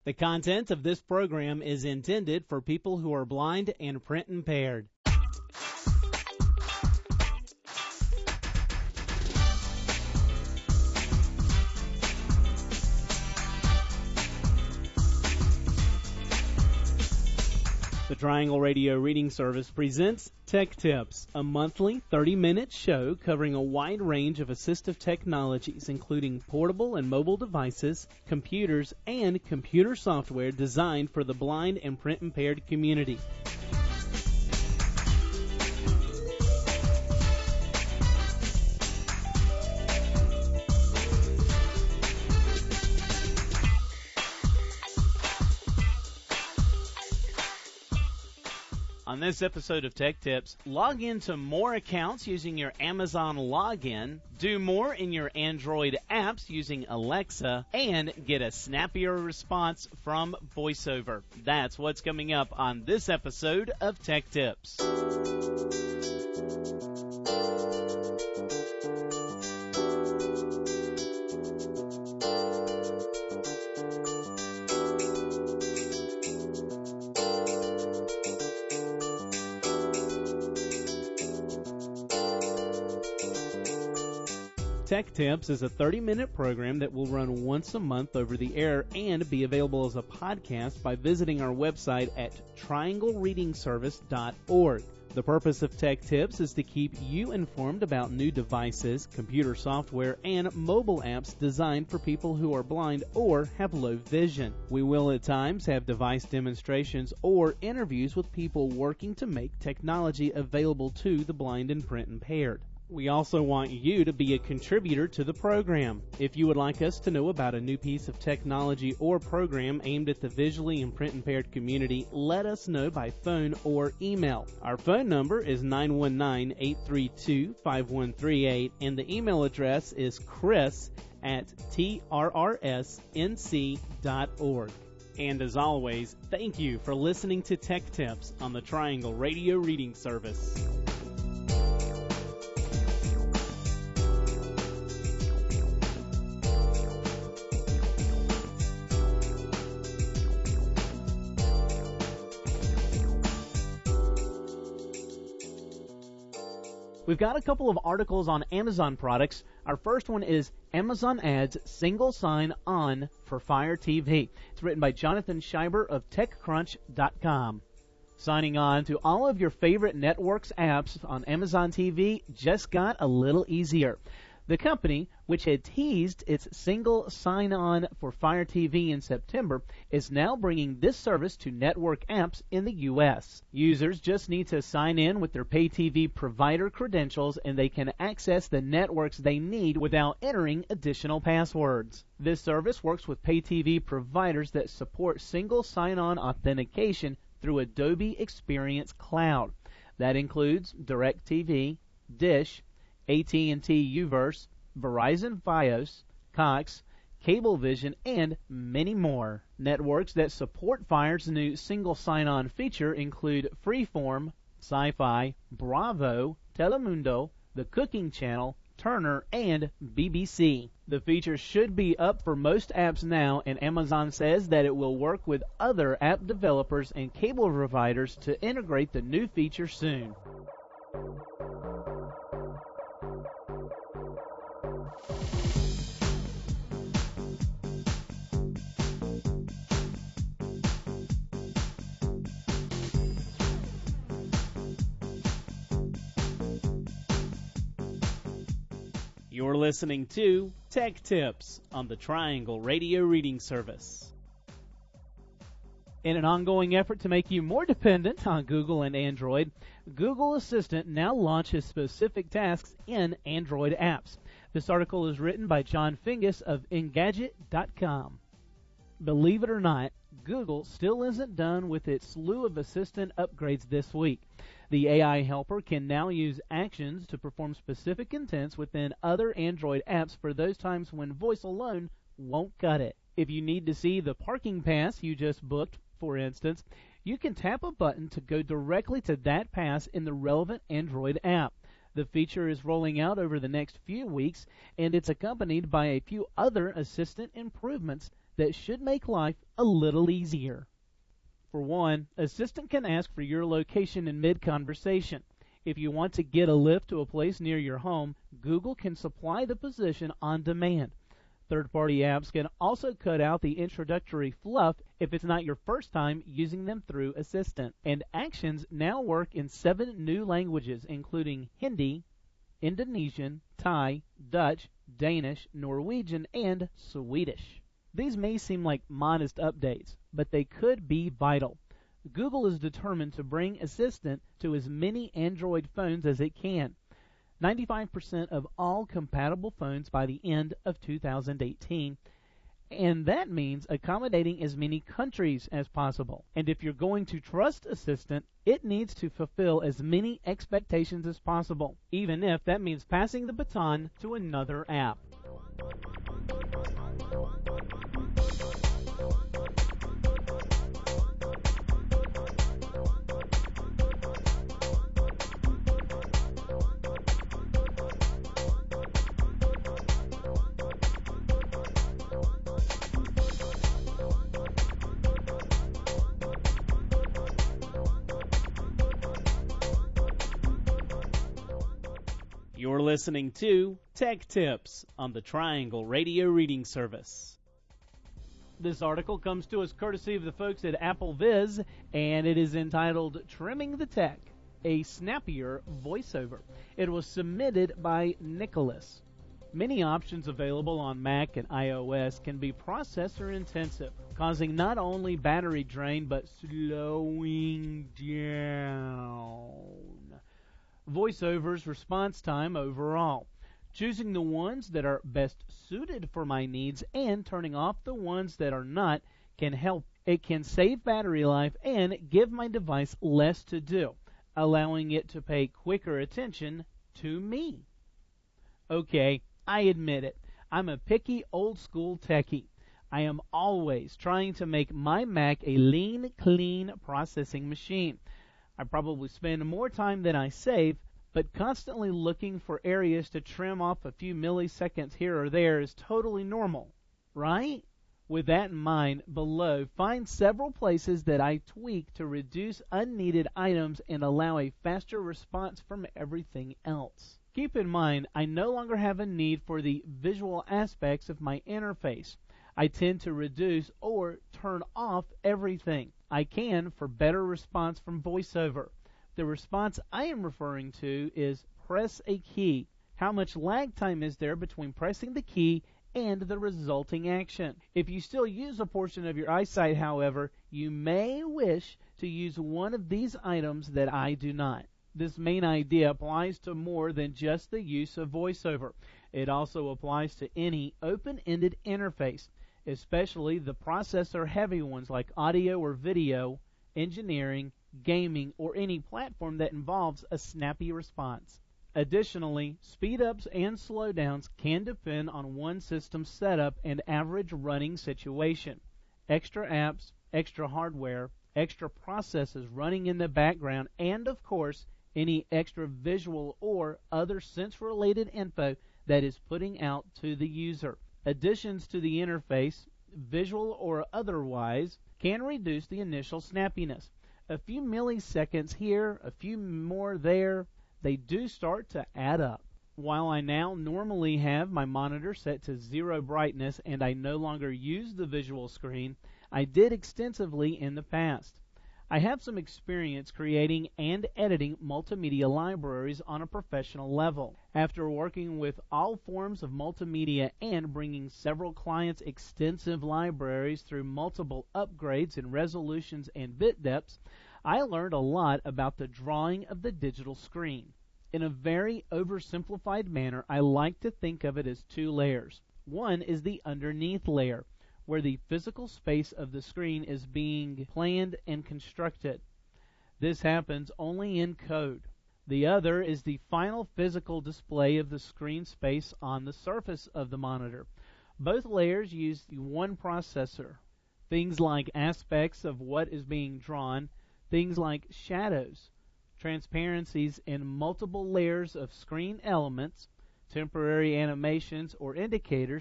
The content of this program is intended for people who are blind and print impaired. The Triangle Radio Reading Service presents Tech Tips, a monthly 30-minute show covering a wide range of assistive technologies, including portable and mobile devices, computers, and computer software designed for the blind and print-impaired community. On this episode of Tech Tips, log into more accounts using your Amazon login, do more in your Android apps using Alexa, and get a snappier response from VoiceOver. That's what's coming up on this episode of Tech Tips. Tech Tips is a 30-minute program that will run once a month over the air and be available as a podcast by visiting our website at trianglereadingservice.org. The purpose of Tech Tips is to keep you informed about new devices, computer software, and mobile apps designed for people who are blind or have low vision. We will at times have device demonstrations or interviews with people working to make technology available to the blind and print impaired. We also want you to be a contributor to the program. If you would like us to know about a new piece of technology or program aimed at the visually and print-impaired community, let us know by phone or email. Our phone number is 919-832-5138, and the email address is chris@trrsnc.org. And as always, thank you for listening to Tech Tips on the Triangle Radio Reading Service. We've got a couple of articles on Amazon products. Our first one is Amazon Adds Single Sign-On for Fire TV. It's written by Jonathan Scheiber of TechCrunch.com. Signing on to all of your favorite networks apps on Amazon TV just got a little easier. The company, which had teased its single sign-on for Fire TV in September, is now bringing this service to network apps in the U.S. Users just need to sign in with their pay TV provider credentials, and they can access the networks they need without entering additional passwords. This service works with pay TV providers that support single sign-on authentication through Adobe Experience Cloud. That includes DirecTV, Dish, AT&T Uverse, Verizon Fios, Cox, Cablevision, and many more. Networks that support Fire's new single sign-on feature include Freeform, Sci-Fi, Bravo, Telemundo, The Cooking Channel, Turner, and BBC. The feature should be up for most apps now, and Amazon says that it will work with other app developers and cable providers to integrate the new feature soon. You're listening to Tech Tips on the Triangle Radio Reading Service. In an ongoing effort to make you more dependent on Google and Android, Google Assistant now launches specific tasks in Android apps. This article is written by John Fingus of Engadget.com. Believe it or not, Google still isn't done with its slew of Assistant upgrades this week. The AI helper can now use actions to perform specific intents within other Android apps for those times when voice alone won't cut it. If you need to see the parking pass you just booked, for instance, you can tap a button to go directly to that pass in the relevant Android app. The feature is rolling out over the next few weeks, and it's accompanied by a few other Assistant improvements that should make life a little easier. For one, Assistant can ask for your location in mid-conversation. If you want to get a lift to a place near your home, Google can supply the position on demand. Third-party apps can also cut out the introductory fluff if it's not your first time using them through Assistant. And Actions now work in 7 new languages, including Hindi, Indonesian, Thai, Dutch, Danish, Norwegian, and Swedish. These may seem like modest updates, but they could be vital. Google is determined to bring Assistant to as many Android phones as it can. 95% of all compatible phones by the end of 2018, and that means accommodating as many countries as possible. And if you're going to trust Assistant, it needs to fulfill as many expectations as possible, even if that means passing the baton to another app. You're listening to Tech Tips on the Triangle Radio Reading Service. This article comes to us courtesy of the folks at Apple Viz, and it is entitled Trimming the Tech, a Snappier Voiceover. It was submitted by Nicholas. Many options available on Mac and iOS can be processor intensive, causing not only battery drain but slowing down VoiceOver's response time overall, choosing the ones that are best suited for my needs and turning off the ones that are not can help. It can save battery life and give my device less to do, allowing it to pay quicker attention to me. Okay, I admit it. I'm a picky old school techie. I am always trying to make my Mac a lean, clean processing machine. I probably spend more time than I save, but constantly looking for areas to trim off a few milliseconds here or there is totally normal, right? With that in mind, below, find several places that I tweak to reduce unneeded items and allow a faster response from everything else. Keep in mind, I no longer have a need for the visual aspects of my interface. I tend to reduce or turn off everything I can for better response from VoiceOver. The response I am referring to is press a key. How much lag time is there between pressing the key and the resulting action? If you still use a portion of your eyesight, however, you may wish to use one of these items that I do not. This main idea applies to more than just the use of VoiceOver. It also applies to any open-ended interface, especially the processor-heavy ones like audio or video, engineering, gaming, or any platform that involves a snappy response. Additionally, speed-ups and slowdowns can depend on one system's setup and average running situation. Extra apps, extra hardware, extra processes running in the background, and of course, any extra visual or other sense-related info that is putting out to the user. Additions to the interface, visual or otherwise, can reduce the initial snappiness. A few milliseconds here, a few more there, they do start to add up. While I now normally have my monitor set to 0 brightness and I no longer use the visual screen, I did extensively in the past. I have some experience creating and editing multimedia libraries on a professional level. After working with all forms of multimedia and bringing several clients extensive libraries through multiple upgrades in resolutions and bit depths, I learned a lot about the drawing of the digital screen. In a very oversimplified manner, I like to think of it as 2 layers. One is the underneath layer, where the physical space of the screen is being planned and constructed. This happens only in code. The other is the final physical display of the screen space on the surface of the monitor. Both layers use the one processor. Things like aspects of what is being drawn, things like shadows, transparencies, and multiple layers of screen elements, temporary animations or indicators,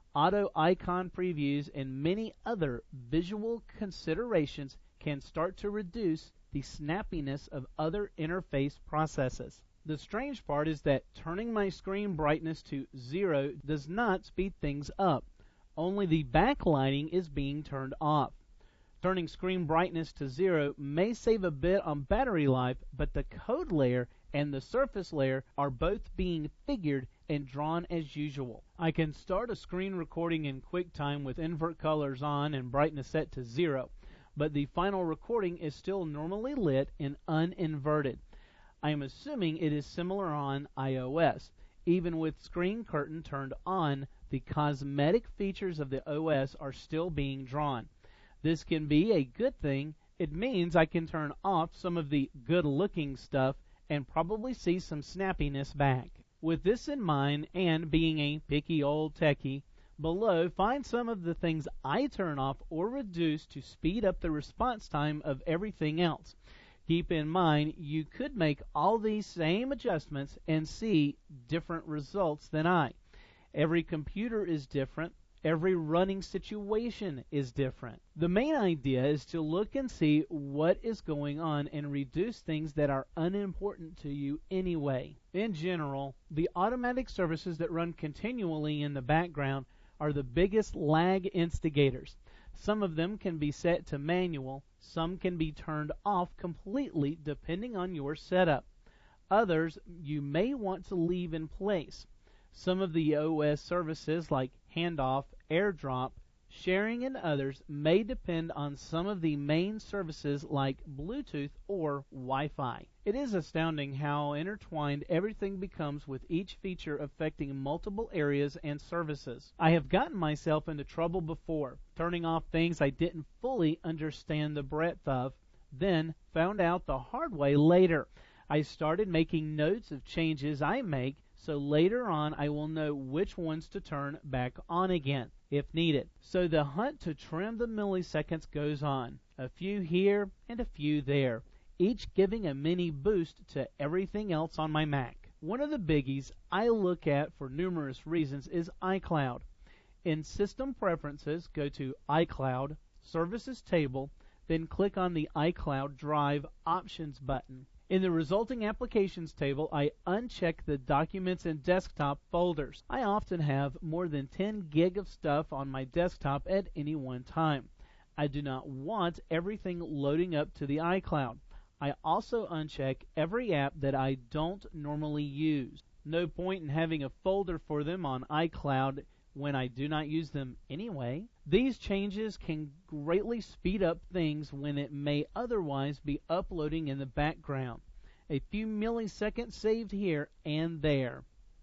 auto icon previews, and many other visual considerations can start to reduce the snappiness of other interface processes. The strange part is that turning my screen brightness to 0 does not speed things up. Only the backlighting is being turned off. Turning screen brightness to 0 may save a bit on battery life, but the code layer and the surface layer are both being figured and drawn as usual. I can start a screen recording in QuickTime with invert colors on and brightness set to 0, but the final recording is still normally lit and uninverted. I am assuming it is similar on iOS. Even with screen curtain turned on, the cosmetic features of the OS are still being drawn. This can be a good thing. It means I can turn off some of the good-looking stuff and probably see some snappiness back. With this in mind, and being a picky old techie, below find some of the things I turn off or reduce to speed up the response time of everything else. Keep in mind, you could make all these same adjustments and see different results than I. Every computer is different. Every running situation is different. The main idea is to look and see what is going on and reduce things that are unimportant to you anyway. In general, the automatic services that run continually in the background are the biggest lag instigators. Some of them can be set to manual, some can be turned off completely depending on your setup. Others you may want to leave in place. Some of the OS services like handoff, AirDrop, sharing, and others may depend on some of the main services like Bluetooth or Wi-Fi. It is astounding how intertwined everything becomes with each feature affecting multiple areas and services. I have gotten myself into trouble before, turning off things I didn't fully understand the breadth of, then found out the hard way later. I started making notes of changes I make, so later on I will know which ones to turn back on again, if needed. So the hunt to trim the milliseconds goes on, a few here and a few there, each giving a mini boost to everything else on my Mac. One of the biggies I look at for numerous reasons is iCloud. In System Preferences, go to iCloud, Services Table, then click on the iCloud Drive Options button. In the resulting applications table, I uncheck the Documents and Desktop folders. I often have more than 10 gig of stuff on my desktop at any one time. I do not want everything loading up to the iCloud. I also uncheck every app that I don't normally use. No point in having a folder for them on iCloud when I do not use them anyway. These changes can greatly speed up things when it may otherwise be uploading in the background. A few milliseconds saved here and there.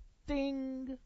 Ding!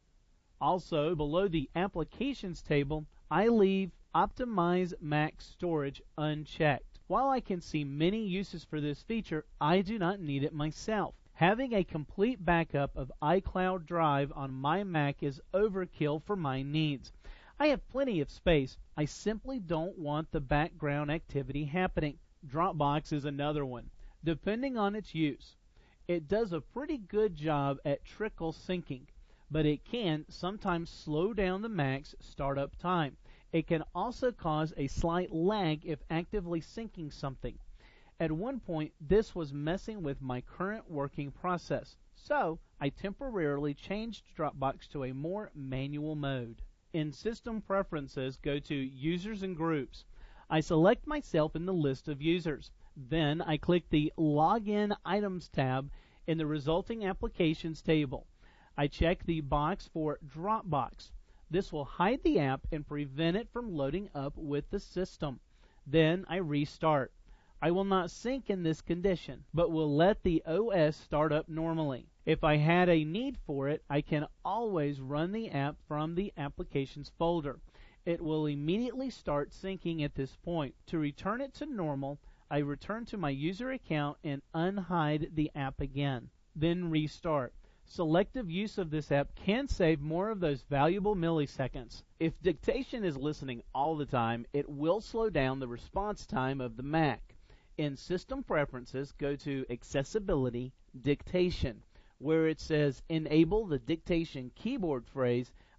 Also, below the Applications table, I leave Optimize Mac Storage unchecked. While I can see many uses for this feature, I do not need it myself. Having a complete backup of iCloud Drive on my Mac is overkill for my needs. I have plenty of space. I simply don't want the background activity happening. Dropbox is another one, depending on its use. It does a pretty good job at trickle syncing, but it can sometimes slow down the Mac's startup time. It can also cause a slight lag if actively syncing something. At one point, this was messing with my current working process, so I temporarily changed Dropbox to a more manual mode. In System Preferences, go to Users and Groups. I select myself in the list of users. Then I click the Login Items tab in the resulting Applications table. I check the box for Dropbox. This will hide the app and prevent it from loading up with the system. Then I restart. I will not sync in this condition, but will let the OS start up normally. If I had a need for it, I can always run the app from the Applications folder. It will immediately start syncing at this point. To return it to normal, I return to my user account and unhide the app again. Then restart. Selective use of this app can save more of those valuable milliseconds. If dictation is listening all the time, it will slow down the response time of the Mac. In System Preferences, go to Accessibility, Dictation. Where it says Enable the Dictation Keyboard phrase,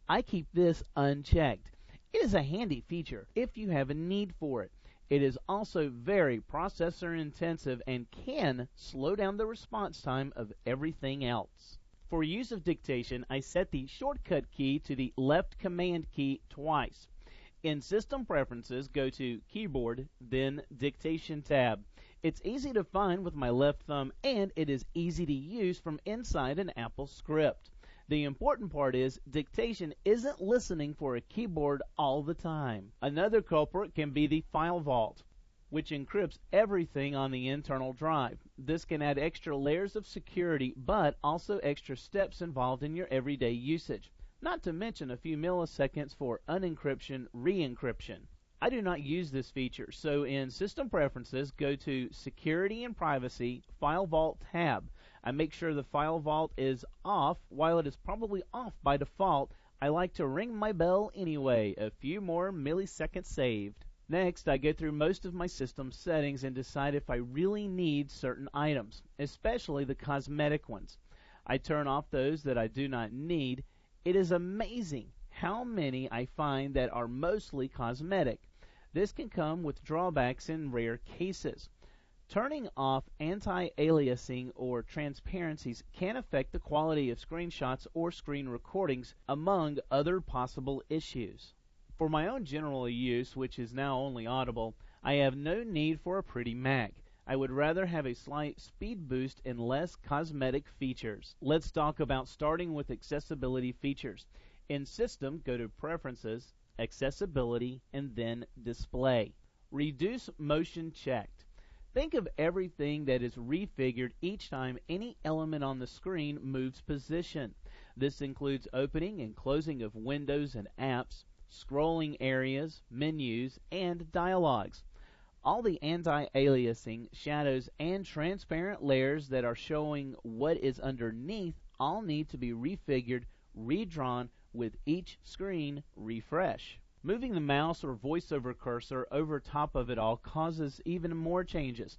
I keep this unchecked. It is a handy feature if you have a need for it. It is also very processor intensive and can slow down the response time of everything else. For use of dictation, I set the shortcut key to the left command key twice. In System Preferences, go to Keyboard, then Dictation tab. It's easy to find with my left thumb, and it is easy to use from inside an Apple script. The important part is dictation isn't listening for a keyboard all the time. Another culprit can be the File Vault, which encrypts everything on the internal drive. This can add extra layers of security, but also extra steps involved in your everyday usage, not to mention a few milliseconds for unencryption, re-encryption. I do not use this feature, so in System Preferences, go to Security and Privacy, File Vault tab. I make sure the File Vault is off. While it is probably off by default, I like to ring my bell anyway, a few more milliseconds saved. Next, I go through most of my system settings and decide if I really need certain items, especially the cosmetic ones. I turn off those that I do not need. It is amazing how many I find that are mostly cosmetic. This can come with drawbacks in rare cases. Turning off anti-aliasing or transparencies can affect the quality of screenshots or screen recordings, among other possible issues. For my own general use, which is now only Audible, I have no need for a pretty Mac. I would rather have a slight speed boost and less cosmetic features. Let's talk about starting with accessibility features. In System, go to Preferences, Accessibility, and then Display. Reduce motion checked. Think of everything that is refigured each time any element on the screen moves position. This includes opening and closing of windows and apps, scrolling areas, menus, and dialogues. All the anti-aliasing, shadows, and transparent layers that are showing what is underneath all need to be refigured, redrawn with each screen refresh. Moving the mouse or voiceover cursor over top of it all causes even more changes.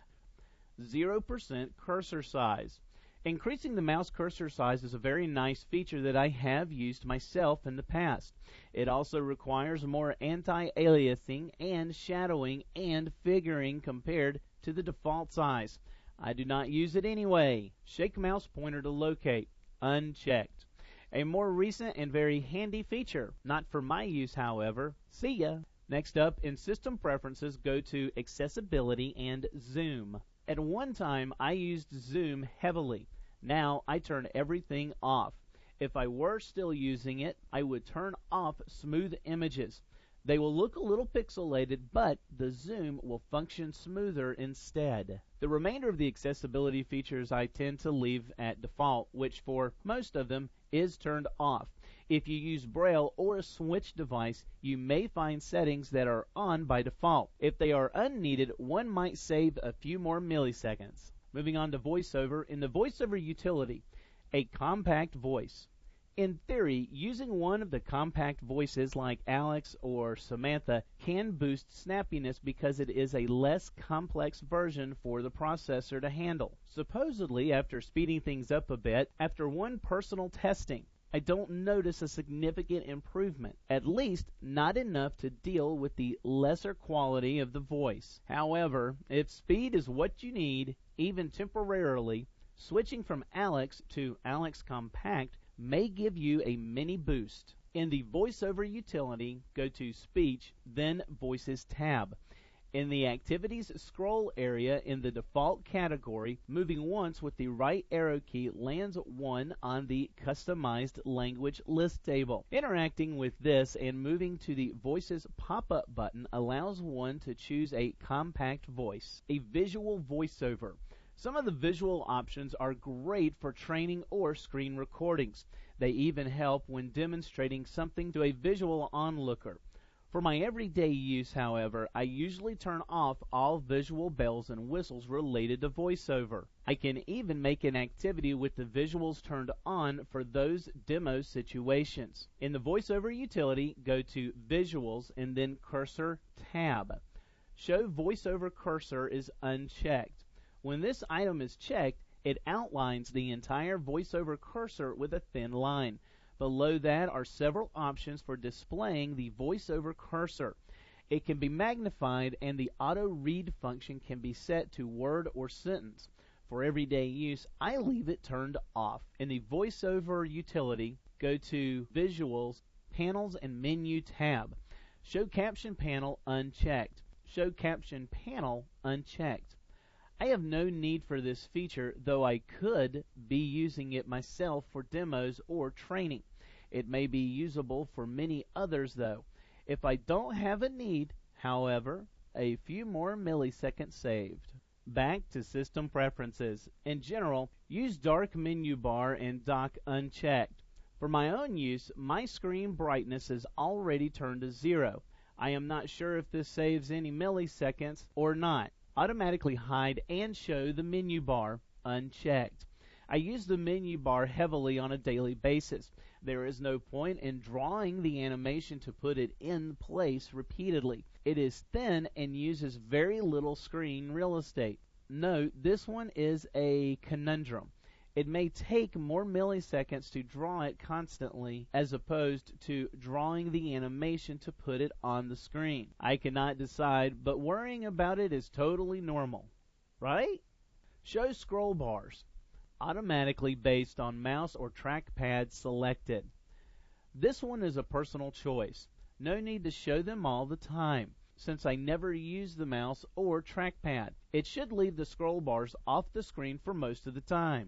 0% cursor size. Increasing the mouse cursor size is a very nice feature that I have used myself in the past. It also requires more anti-aliasing and shadowing and figuring compared to the default size. I do not use it anyway. Shake mouse pointer to locate. Unchecked. A more recent and very handy feature. Not for my use, however. See ya. Next up, in System Preferences, go to Accessibility and Zoom. At one time, I used Zoom heavily. Now, I turn everything off. If I were still using it, I would turn off smooth images. They will look a little pixelated, but the zoom will function smoother instead. The remainder of the accessibility features I tend to leave at default, which for most of them is turned off. If you use Braille or a Switch device, you may find settings that are on by default. If they are unneeded, one might save a few more milliseconds. Moving on to VoiceOver. In the VoiceOver utility, a compact voice. In theory, using one of the compact voices like Alex or Samantha can boost snappiness because it is a less complex version for the processor to handle. Supposedly, after speeding things up a bit, after one personal testing, I don't notice a significant improvement, at least not enough to deal with the lesser quality of the voice. However, if speed is what you need, even temporarily, switching from Alex to Alex Compact may give you a mini boost. In the VoiceOver utility, go to Speech, then Voices tab. In the Activities scroll area in the default category, moving once with the right arrow key lands one on the Customized Language list table. Interacting with this and moving to the Voices pop-up button allows one to choose a compact voice, a visual voiceover. Some of the visual options are great for training or screen recordings. They even help when demonstrating something to a visual onlooker. For my everyday use, however, I usually turn off all visual bells and whistles related to VoiceOver. I can even make an activity with the visuals turned on for those demo situations. In the VoiceOver utility, go to Visuals and then Cursor tab. Show VoiceOver Cursor is unchecked. When this item is checked, it outlines the entire VoiceOver cursor with a thin line. Below that are several options for displaying the VoiceOver cursor. It can be magnified, and the auto read function can be set to word or sentence. For everyday use, I leave it turned off. In the VoiceOver utility, go to Visuals, Panels, and Menu tab. Show Caption Panel unchecked. Show Caption Panel unchecked. I have no need for this feature, though I could be using it myself for demos or training. It may be usable for many others, though. If I don't have a need, however, a few more milliseconds saved. Back to System Preferences. In general, use Dark Menu Bar and Dock unchecked. For my own use, my screen brightness is already turned to 0. I am not sure if this saves any milliseconds or not. Automatically hide and show the menu bar unchecked. I use the menu bar heavily on a daily basis. There is no point in drawing the animation to put it in place repeatedly. It is thin and uses very little screen real estate. Note, this one is a conundrum. It may take more milliseconds to draw it constantly as opposed to drawing the animation to put it on the screen. I cannot decide, but worrying about it is totally normal, right? Show scroll bars automatically based on mouse or trackpad selected. This one is a personal choice. No need to show them all the time, since I never use the mouse or trackpad. It should leave the scroll bars off the screen for most of the time.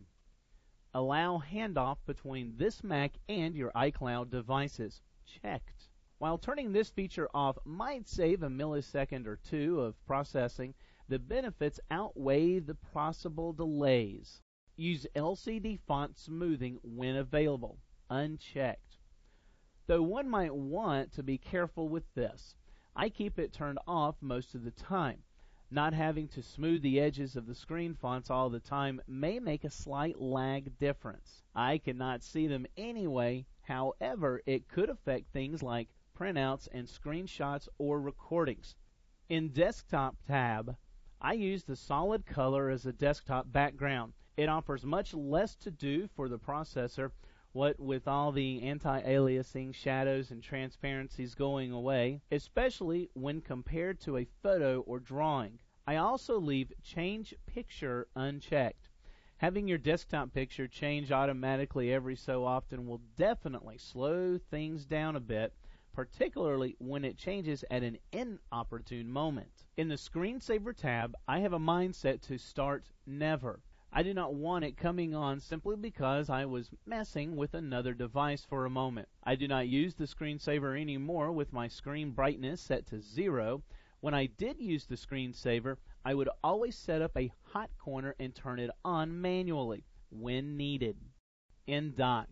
Allow handoff between this Mac and your iCloud devices. Checked. While turning this feature off might save a millisecond or two of processing, the benefits outweigh the possible delays. Use LCD font smoothing when available. Unchecked. Though one might want to be careful with this, I keep it turned off most of the time. Not having to smooth the edges of the screen fonts all the time may make a slight lag difference. I cannot see them anyway. However, it could affect things like printouts and screenshots or recordings. In Desktop tab, I use the solid color as a desktop background. It offers much less to do for the processor, what with all the anti-aliasing, shadows, and transparencies going away, especially when compared to a photo or drawing. I also leave Change Picture unchecked. Having your desktop picture change automatically every so often will definitely slow things down a bit, particularly when it changes at an inopportune moment. In the Screensaver tab, I have a mindset to start never. I do not want it coming on simply because I was messing with another device for a moment. I do not use the screensaver anymore with my screen brightness set to 0. When I did use the screensaver, I would always set up a hot corner and turn it on manually when needed. In Dock,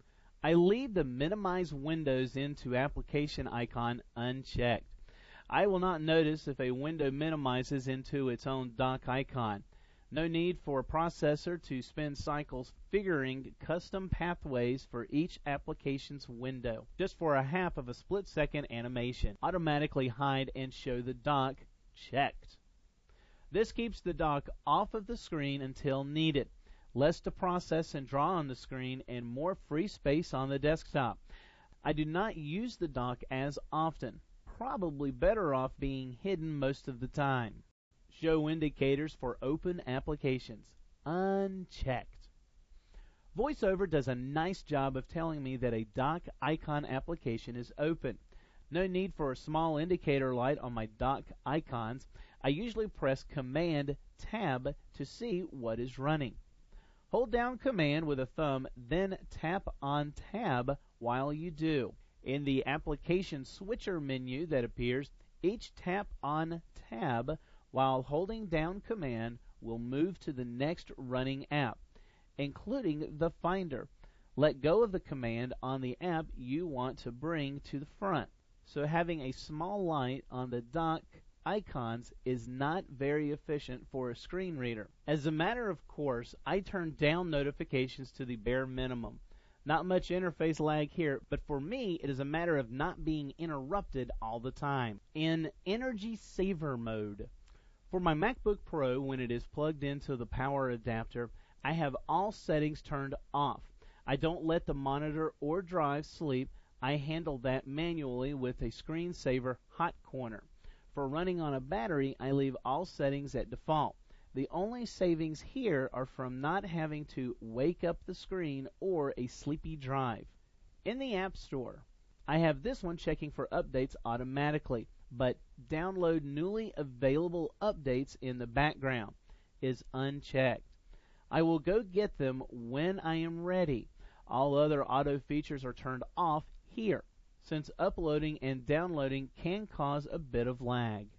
I leave the Minimize Windows into Application icon unchecked. I will not notice if a window minimizes into its own dock icon. No need for a processor to spend cycles figuring custom pathways for each application's window. Just for a half of a split-second animation. Automatically hide and show the dock. Checked. This keeps the dock off of the screen until needed. Less to process and draw on the screen and more free space on the desktop. I do not use the dock as often. Probably better off being hidden most of the time. Show indicators for open applications. Unchecked. VoiceOver does a nice job of telling me that a dock icon application is open. No need for a small indicator light on my dock icons. I usually press Command-Tab to see what is running. Hold down Command with a thumb, then tap on Tab while you do. In the Application Switcher menu that appears, each tap on Tab while holding down Command will move to the next running app, including the Finder. Let go of the command on the app you want to bring to the front. So having a small light on the dock icons is not very efficient for a screen reader. As a matter of course, I turn down notifications to the bare minimum. Not much interface lag here, but for me it is a matter of not being interrupted all the time. In Energy Saver mode, for my MacBook Pro, when it is plugged into the power adapter, I have all settings turned off. I don't let the monitor or drive sleep. I handle that manually with a screensaver hot corner. For running on a battery, I leave all settings at default. The only savings here are from not having to wake up the screen or a sleepy drive. In the App Store, I have this one checking for updates automatically, but download newly available updates in the background is unchecked. I will go get them when I am ready. All other auto features are turned off here, since uploading and downloading can cause a bit of lag.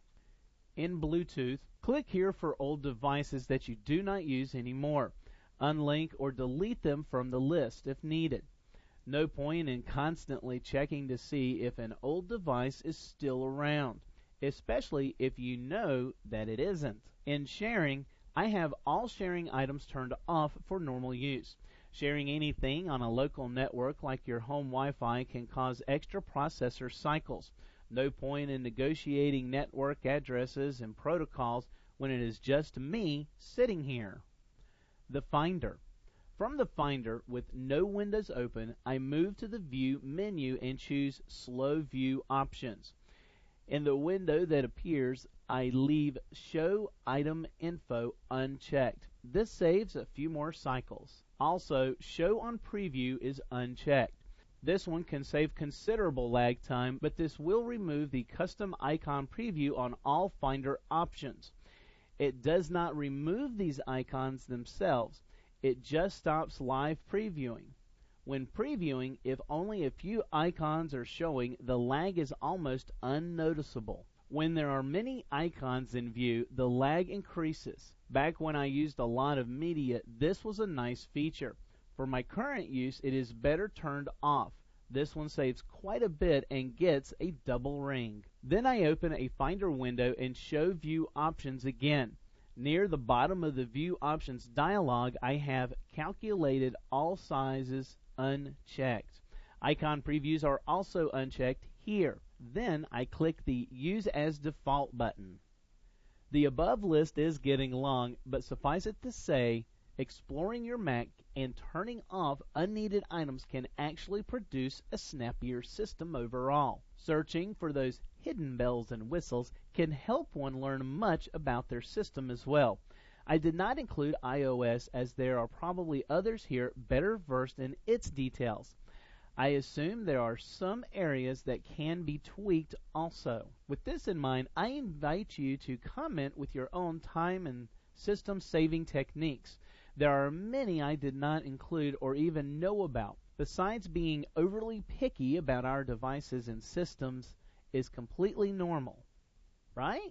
In Bluetooth, click here for old devices that you do not use anymore. Unlink or delete them from the list if needed. No point in constantly checking to see if an old device is still around, especially if you know that it isn't. In sharing, I have all sharing items turned off for normal use. Sharing anything on a local network like your home Wi-Fi can cause extra processor cycles. No point in negotiating network addresses and protocols when it is just me sitting here. The Finder. From the Finder, with no windows open, I move to the View menu and choose Slow View Options. In the window that appears, I leave Show Item Info unchecked. This saves a few more cycles. Also, Show on Preview is unchecked. This one can save considerable lag time, but this will remove the custom icon preview on all Finder options. It does not remove these icons themselves. It just stops live previewing. When previewing, if only a few icons are showing, the lag is almost unnoticeable. When there are many icons in view, the lag increases. Back when I used a lot of media, this was a nice feature. For my current use, it is better turned off. This one saves quite a bit and gets a double ring. Then I open a Finder window and show View Options again. Near the bottom of the View Options dialog, I have Calculated All Sizes unchecked. Icon previews are also unchecked here. Then I click the Use as Default button. The above list is getting long, but suffice it to say, exploring your Mac and turning off unneeded items can actually produce a snappier system overall. Searching for those hidden bells and whistles can help one learn much about their system as well. I did not include iOS as there are probably others here better versed in its details. I assume there are some areas that can be tweaked also. With this in mind, I invite you to comment with your own time and system saving techniques. There are many I did not include or even know about. Besides being overly picky about our devices and systems is completely normal, right?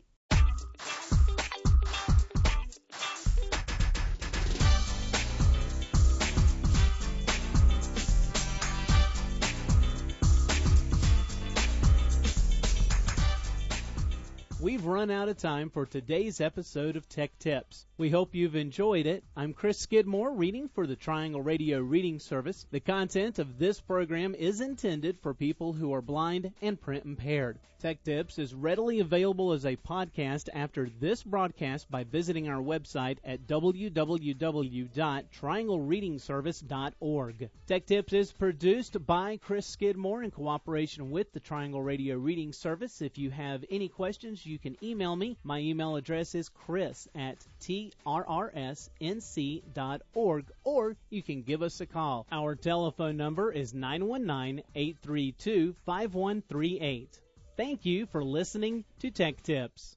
We've run out of time for today's episode of Tech Tips. We hope you've enjoyed it. I'm Chris Skidmore, reading for the Triangle Radio Reading Service. The content of this program is intended for people who are blind and print impaired. Tech Tips is readily available as a podcast after this broadcast by visiting our website at www.trianglereadingservice.org. Tech Tips is produced by Chris Skidmore in cooperation with the Triangle Radio Reading Service. If you have any questions, you can email me. My email address is chris@trrsnc.org, or you can give us a call. Our telephone number is 919-832-5138. Thank you for listening to Tech Tips.